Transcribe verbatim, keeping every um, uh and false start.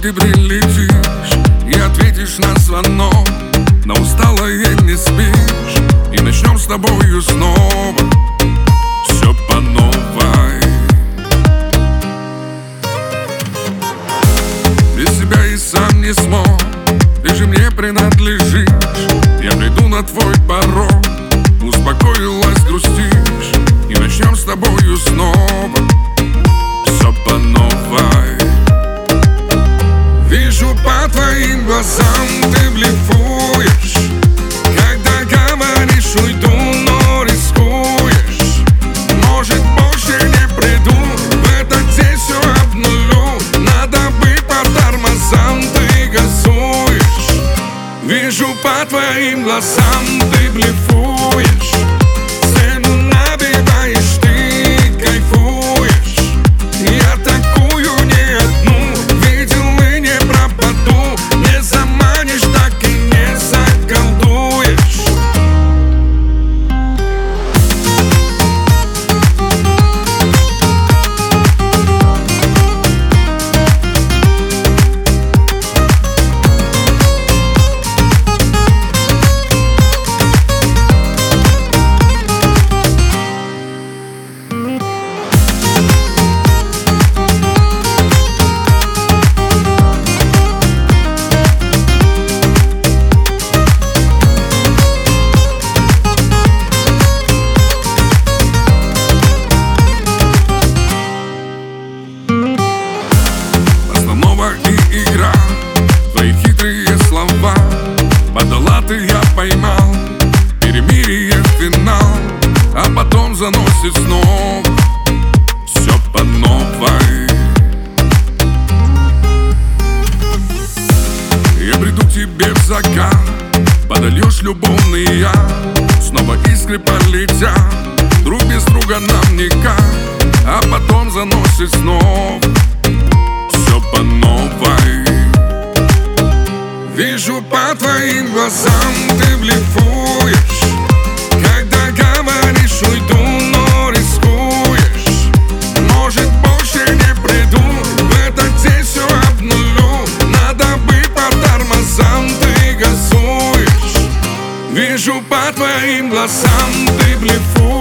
ты прилетишь и ответишь на звонок, но усталая не спишь, и начнем с тобою снова все по новой. Без себя и сам не смог, ты же мне принадлежишь. Я приду на твой порог, успокоилась, грустишь, и начнем с тобою снова все по новой. Вижу по твоим глазам, ты блефуешь, когда говоришь уйду, но рискуешь. Может, больше не приду, в этот день все обнулю. Надо быть по тормозам, ты газуешь. Вижу по твоим глазам, ты блефуешь, цену набиваешь, ты кайфуешь. Я такую не одну видел и не пропаду. Не заманишь, так и не заколдуешь. И игра, твои хитрые слова, подала ты, я поймал, перемирие, финал, а потом заносит снова все по новой. Я приду к тебе в закат, подольешь любовный яд, снова искры полетят, друг без друга нам никак, а потом заносит снова все по новой. Вижу по твоим глазам, ты блефуешь, когда говоришь уйду, но рискуешь. Может, больше не приду, в этот день все обнулю. Надо быть по тормозам, ты газуешь. Вижу по твоим глазам, ты блефуешь.